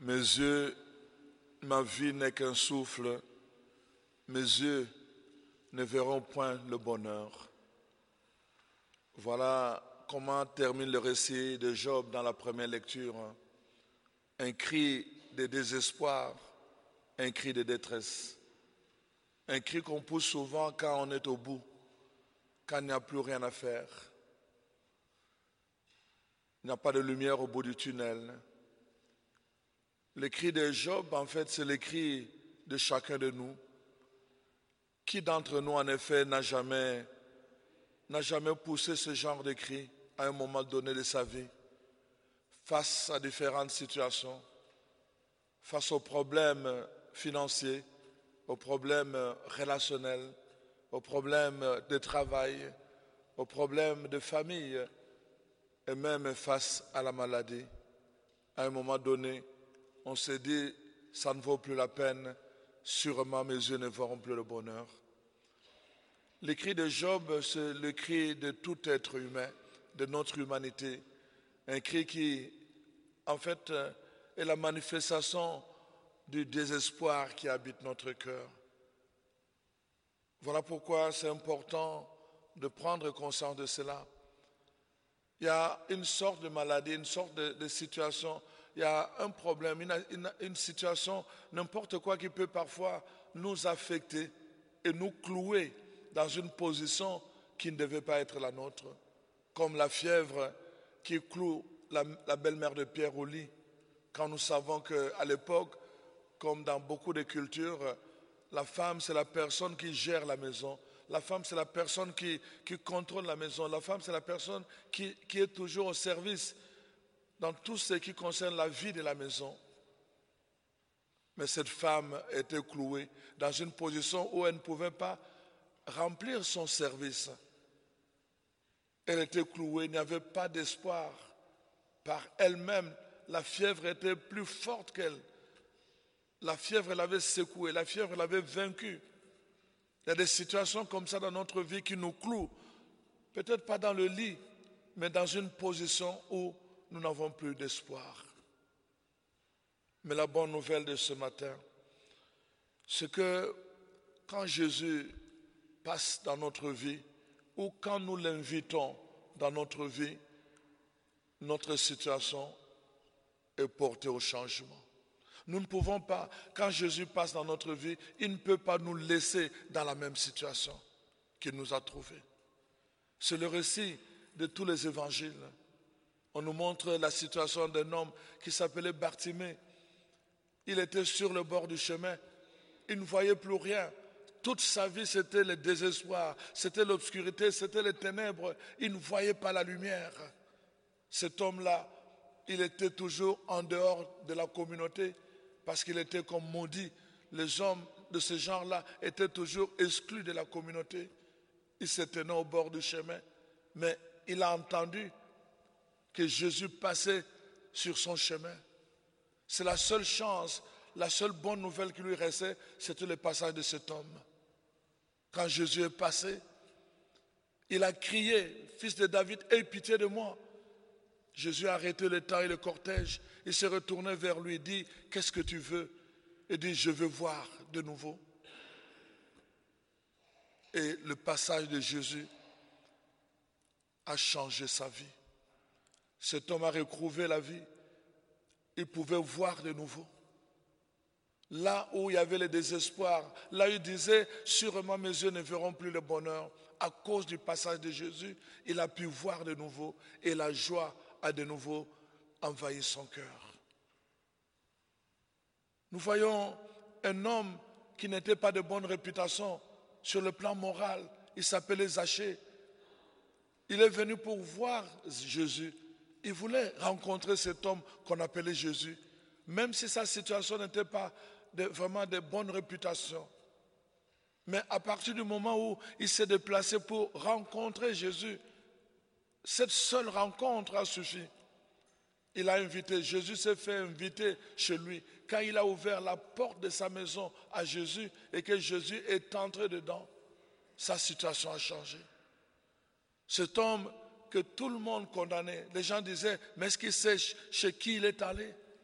Mes yeux, ma vie n'est qu'un souffle. Mes yeux ne verront point le bonheur. Voilà comment termine le récit de Job dans la première lecture. Un cri de désespoir, un cri de détresse. Un cri qu'on pousse souvent quand on est au bout, quand il n'y a plus rien à faire. Il n'y a pas de lumière au bout du tunnel. Le cri de Job, en fait, c'est le cri de chacun de nous. Qui d'entre nous, en effet, n'a jamais poussé ce genre de cri à un moment donné de sa vie, face à différentes situations, face aux problèmes financiers, aux problèmes relationnels, aux problèmes de travail, aux problèmes de famille, et même face à la maladie. À un moment donné, on s'est dit, ça ne vaut plus la peine, sûrement mes yeux ne verront plus le bonheur. Le cri de Job, c'est le cri de tout être humain, de notre humanité. Un cri qui, en fait, est la manifestation du désespoir qui habite notre cœur. Voilà pourquoi c'est important de prendre conscience de cela. Il y a une sorte de maladie, une sorte de situation, il y a un problème, une situation, n'importe quoi qui peut parfois nous affecter et nous clouer dans une position qui ne devait pas être la nôtre, comme la fièvre qui cloue la belle-mère de Pierre au lit, quand nous savons qu'à l'époque, comme dans beaucoup de cultures, la femme c'est la personne qui gère la maison, la femme c'est la personne qui contrôle la maison, la femme c'est la personne qui est toujours au service dans tout ce qui concerne la vie de la maison. Mais cette femme était clouée dans une position où elle ne pouvait pas remplir son service. Elle était clouée, il n'y avait pas d'espoir. Par elle-même, la fièvre était plus forte qu'elle. La fièvre l'avait secouée, la fièvre l'avait vaincue. Il y a des situations comme ça dans notre vie qui nous clouent. Peut-être pas dans le lit, mais dans une position où nous n'avons plus d'espoir. Mais la bonne nouvelle de ce matin, c'est que quand Jésus passe dans notre vie, ou quand nous l'invitons dans notre vie, notre situation est portée au changement. Nous ne pouvons pas, quand Jésus passe dans notre vie, il ne peut pas nous laisser dans la même situation qu'il nous a trouvés. C'est le récit de tous les évangiles. On nous montre la situation d'un homme qui s'appelait Bartimée. Il était sur le bord du chemin. Il ne voyait plus rien. Toute sa vie, c'était le désespoir, c'était l'obscurité, c'était les ténèbres. Il ne voyait pas la lumière. Cet homme-là, il était toujours en dehors de la communauté parce qu'il était comme maudit. Les hommes de ce genre-là étaient toujours exclus de la communauté. Il se tenait au bord du chemin, mais il a entendu que Jésus passait sur son chemin. C'est la seule chance, la seule bonne nouvelle qui lui restait, c'était le passage de cet homme. Quand Jésus est passé, il a crié, « Fils de David, aie pitié de moi !» Jésus a arrêté le temps et le cortège. Il s'est retourné vers lui et dit, « Qu'est-ce que tu veux ?» Il dit, « Je veux voir de nouveau. » Et le passage de Jésus a changé sa vie. Cet homme a retrouvé la vie. Il pouvait voir de nouveau. Là où il y avait le désespoir, là où il disait, sûrement mes yeux ne verront plus le bonheur. À cause du passage de Jésus, il a pu voir de nouveau et la joie a de nouveau envahi son cœur. Nous voyons un homme qui n'était pas de bonne réputation sur le plan moral. Il s'appelait Zachée. Il est venu pour voir Jésus. Il voulait rencontrer cet homme qu'on appelait Jésus, même si sa situation n'était pas vraiment de bonne réputation. Mais à partir du moment où il s'est déplacé pour rencontrer Jésus, cette seule rencontre a suffi. Il a invité, Jésus s'est fait inviter chez lui. Quand il a ouvert la porte de sa maison à Jésus et que Jésus est entré dedans, sa situation a changé. Cet homme que tout le monde condamnait, les gens disaient, mais est-ce qu'il sait chez qui il est allé?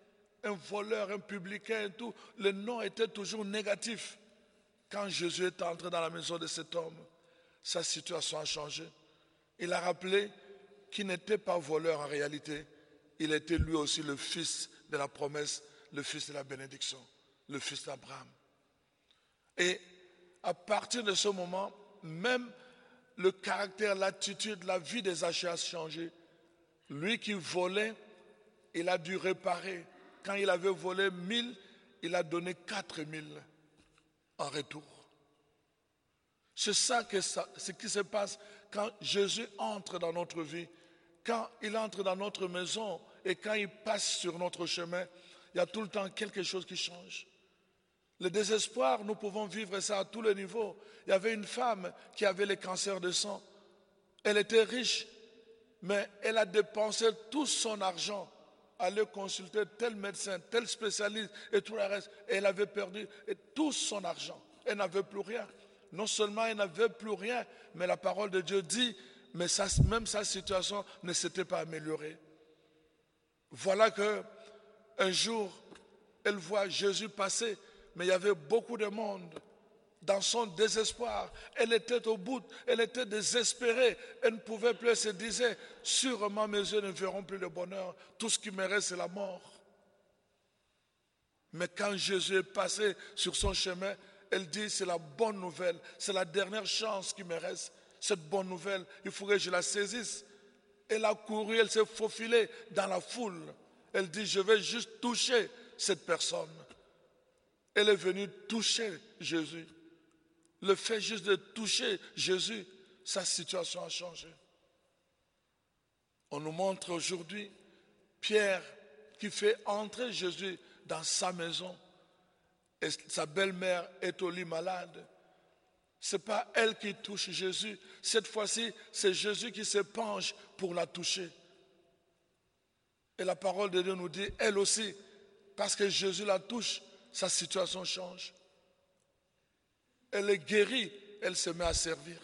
un voleur, un publicain et tout. Le nom était toujours négatif. Quand Jésus est entré dans la maison de cet homme, sa situation a changé. Il a rappelé qu'il n'était pas voleur en réalité. Il était lui aussi le fils de la promesse, le fils de la bénédiction, le fils d'Abraham. Et à partir de ce moment, même le caractère, l'attitude, la vie des Zachée a changé. Lui qui volait, il a dû réparer. Quand il avait volé 1000, il a donné 4000 en retour. C'est ce qui se passe quand Jésus entre dans notre vie, quand il entre dans notre maison et quand il passe sur notre chemin, il y a tout le temps quelque chose qui change. Le désespoir, nous pouvons vivre ça à tous les niveaux. Il y avait une femme qui avait le cancer de sang. Elle était riche, mais elle a dépensé tout son argent à aller consulter tel médecin, tel spécialiste et tout le reste. Et elle avait perdu tout son argent. Elle n'avait plus rien. Non seulement elle n'avait plus rien, mais la parole de Dieu dit, mais même sa situation ne s'était pas améliorée. Voilà que un jour, elle voit Jésus passer, mais il y avait beaucoup de monde. Dans son désespoir, elle était au bout, elle était désespérée, elle ne pouvait plus, elle se disait, sûrement mes yeux ne verront plus le bonheur, tout ce qui me reste c'est la mort. Mais quand Jésus est passé sur son chemin, elle dit, c'est la bonne nouvelle, c'est la dernière chance qui me reste, cette bonne nouvelle, il faudrait que je la saisisse. Elle a couru, elle s'est faufilée dans la foule, elle dit, je vais juste toucher cette personne. Elle est venue toucher Jésus. Le fait juste de toucher Jésus, sa situation a changé. On nous montre aujourd'hui Pierre qui fait entrer Jésus dans sa maison. Et sa belle-mère est au lit malade. Ce n'est pas elle qui touche Jésus. Cette fois-ci, c'est Jésus qui se penche pour la toucher. Et la parole de Dieu nous dit, elle aussi, parce que Jésus la touche, sa situation change. Elle est guérie, elle se met à servir.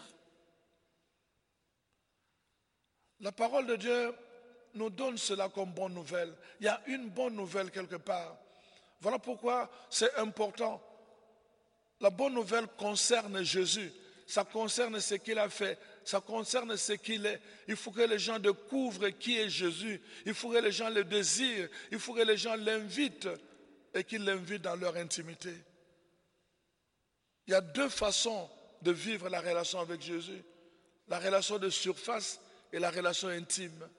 La parole de Dieu nous donne cela comme bonne nouvelle. Il y a une bonne nouvelle quelque part. Voilà pourquoi c'est important. La bonne nouvelle concerne Jésus. Ça concerne ce qu'il a fait. Ça concerne ce qu'il est. Il faut que les gens découvrent qui est Jésus. Il faut que les gens le désirent. Il faut que les gens l'invitent et qu'ils l'invitent dans leur intimité. Il y a deux façons de vivre la relation avec Jésus. La relation de surface et la relation intime.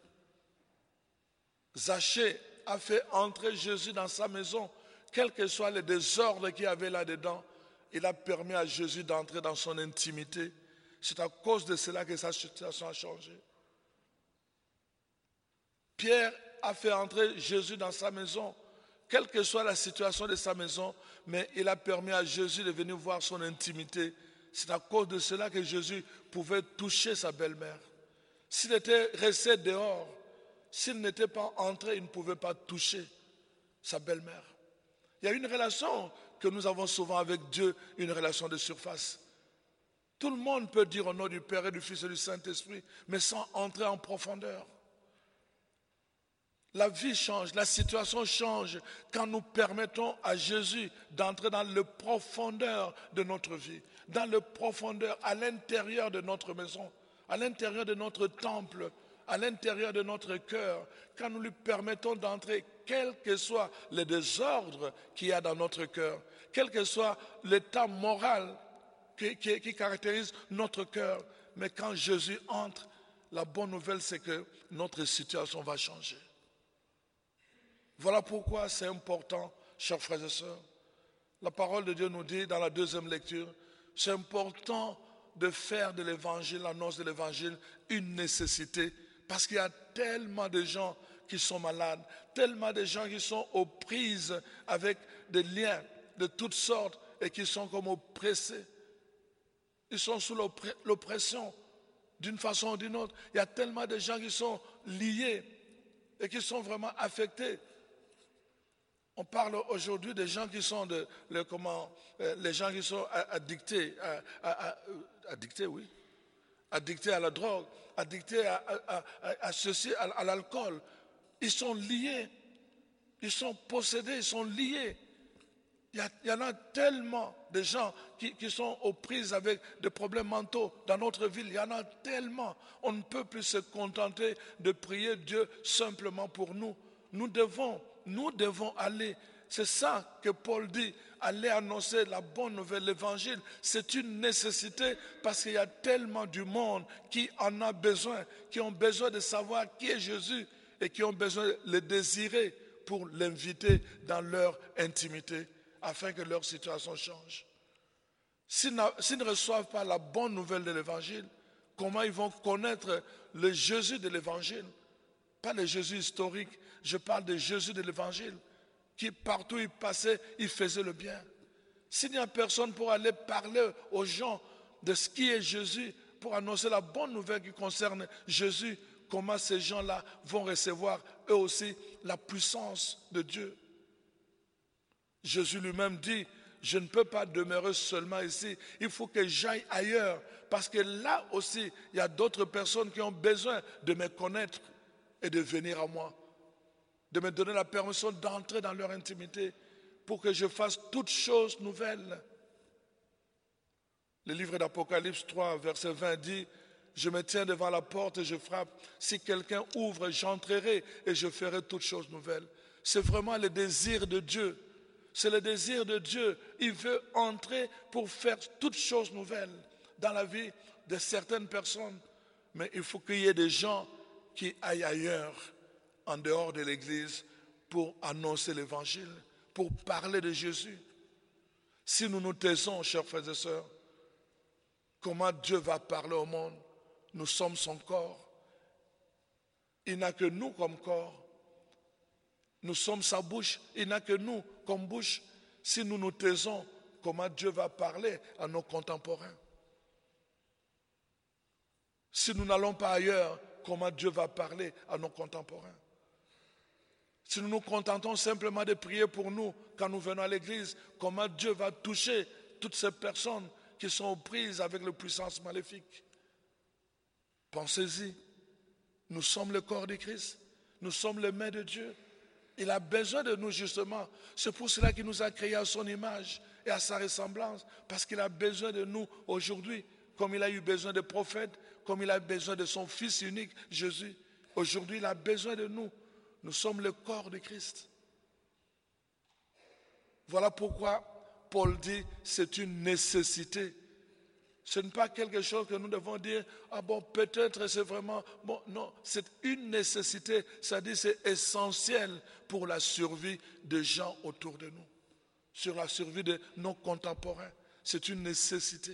Zachée a fait entrer Jésus dans sa maison, quel que soit le désordre qu'il y avait là-dedans. Il a permis à Jésus d'entrer dans son intimité. C'est à cause de cela que sa situation a changé. Pierre a fait entrer Jésus dans sa maison, quelle que soit la situation de sa maison, mais il a permis à Jésus de venir voir son intimité. C'est à cause de cela que Jésus pouvait toucher sa belle-mère. S'il était resté dehors, s'il n'était pas entré, il ne pouvait pas toucher sa belle-mère. Il y a une relation que nous avons souvent avec Dieu, une relation de surface. Tout le monde peut dire au nom du Père et du Fils et du Saint-Esprit, mais sans entrer en profondeur. La vie change, la situation change quand nous permettons à Jésus d'entrer dans le profondeur de notre vie, dans le profondeur, à l'intérieur de notre maison, à l'intérieur de notre temple, à l'intérieur de notre cœur, quand nous lui permettons d'entrer, quel que soit le désordre qu'il y a dans notre cœur, quel que soit l'état moral qui caractérise notre cœur. Mais quand Jésus entre, la bonne nouvelle, c'est que notre situation va changer. Voilà pourquoi c'est important, chers frères et sœurs. La parole de Dieu nous dit dans la deuxième lecture, c'est important de faire de l'évangile, l'annonce de l'évangile, une nécessité. Parce qu'il y a tellement de gens qui sont malades, tellement de gens qui sont aux prises avec des liens de toutes sortes et qui sont comme oppressés. Ils sont sous l'oppression d'une façon ou d'une autre. Il y a tellement de gens qui sont liés et qui sont vraiment affectés. On parle aujourd'hui des gens qui sont les gens qui sont addictés, addictés à la drogue, addictés à ceci, à l'alcool. Ils sont liés. Ils sont possédés, ils sont liés. Il y en a tellement de gens qui sont aux prises avec des problèmes mentaux dans notre ville. Il y en a tellement. On ne peut plus se contenter de prier Dieu simplement pour nous. Nous devons aller. C'est ça que Paul dit, aller annoncer la bonne nouvelle, l'évangile. C'est une nécessité parce qu'il y a tellement du monde qui en a besoin, qui ont besoin de savoir qui est Jésus et qui ont besoin de le désirer pour l'inviter dans leur intimité afin que leur situation change. S'ils ne reçoivent pas la bonne nouvelle de l'évangile, comment ils vont connaître le Jésus de l'évangile? Pas le Jésus historique, je parle de Jésus de l'évangile, qui partout il passait, il faisait le bien. S'il n'y a personne pour aller parler aux gens de ce qui est Jésus, pour annoncer la bonne nouvelle qui concerne Jésus, comment ces gens-là vont recevoir eux aussi la puissance de Dieu? Jésus lui-même dit, je ne peux pas demeurer seulement ici, il faut que j'aille ailleurs, parce que là aussi, il y a d'autres personnes qui ont besoin de me connaître et de venir à moi, de me donner la permission d'entrer dans leur intimité pour que je fasse toutes choses nouvelles. Le livre d'Apocalypse 3, verset 20 dit, je me tiens devant la porte et je frappe. Si quelqu'un ouvre, j'entrerai et je ferai toutes choses nouvelles. C'est vraiment le désir de Dieu. C'est le désir de Dieu. Il veut entrer pour faire toutes choses nouvelles dans la vie de certaines personnes. Mais il faut qu'il y ait des gens qui aillent ailleurs, en dehors de l'Église, pour annoncer l'Évangile, pour parler de Jésus. Si nous nous taisons, chers frères et sœurs, comment Dieu va parler au monde? Nous sommes son corps. Il n'a que nous comme corps. Nous sommes sa bouche. Il n'a que nous comme bouche. Si nous nous taisons, comment Dieu va parler à nos contemporains? Si nous n'allons pas ailleurs, comment Dieu va parler à nos contemporains? Si nous nous contentons simplement de prier pour nous quand nous venons à l'église, comment Dieu va toucher toutes ces personnes qui sont aux prises avec les puissances maléfiques? Pensez-y, nous sommes le corps de Christ, nous sommes les mains de Dieu. Il a besoin de nous justement. C'est pour cela qu'il nous a créés à son image et à sa ressemblance, parce qu'il a besoin de nous aujourd'hui, comme il a eu besoin des prophètes, comme il a besoin de son Fils unique, Jésus. Aujourd'hui, il a besoin de nous. Nous sommes le corps de Christ. Voilà pourquoi Paul dit c'est une nécessité. Ce n'est pas quelque chose que nous devons dire, ah bon, peut-être c'est vraiment, bon, non, c'est une nécessité, c'est-à-dire c'est essentiel pour la survie des gens autour de nous, sur la survie de nos contemporains. C'est une nécessité.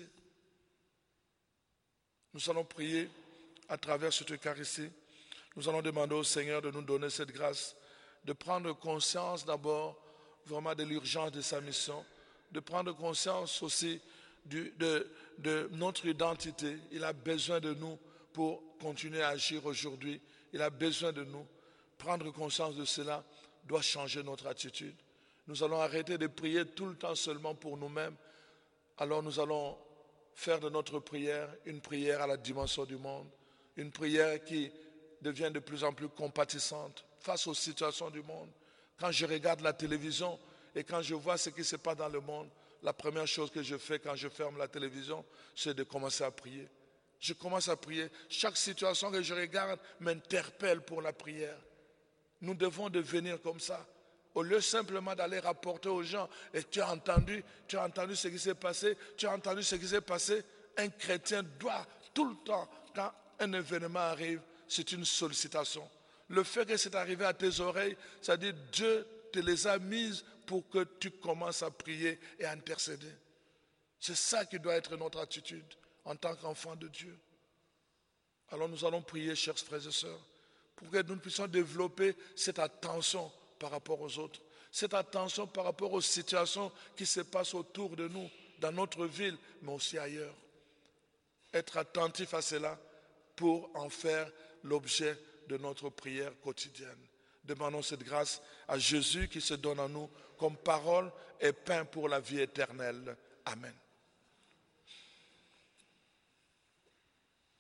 Nous allons prier à travers cette Eucharistie. Nous allons demander au Seigneur de nous donner cette grâce, de prendre conscience d'abord vraiment de l'urgence de sa mission, de prendre conscience aussi de notre identité. Il a besoin de nous pour continuer à agir aujourd'hui. Il a besoin de nous. Prendre conscience de cela doit changer notre attitude. Nous allons arrêter de prier tout le temps seulement pour nous-mêmes. Alors nous allons faire de notre prière une prière à la dimension du monde, une prière qui devient de plus en plus compatissante face aux situations du monde. Quand je regarde la télévision et quand je vois ce qui se passe dans le monde, la première chose que je fais quand je ferme la télévision, c'est de commencer à prier. Je commence à prier. Chaque situation que je regarde m'interpelle pour la prière. Nous devons devenir comme ça. Au lieu simplement d'aller rapporter aux gens, et tu as entendu ce qui s'est passé, tu as entendu ce qui s'est passé. Un chrétien doit tout le temps, quand un événement arrive, c'est une sollicitation. Le fait que c'est arrivé à tes oreilles, c'est-à-dire Dieu te les a mises pour que tu commences à prier et à intercéder. C'est ça qui doit être notre attitude en tant qu'enfant de Dieu. Alors nous allons prier, chers frères et sœurs, pour que nous puissions développer cette attention par rapport aux autres, cette attention par rapport aux situations qui se passent autour de nous, dans notre ville, mais aussi ailleurs. Être attentif à cela pour en faire l'objet de notre prière quotidienne. Demandons cette grâce à Jésus qui se donne à nous comme parole et pain pour la vie éternelle. Amen.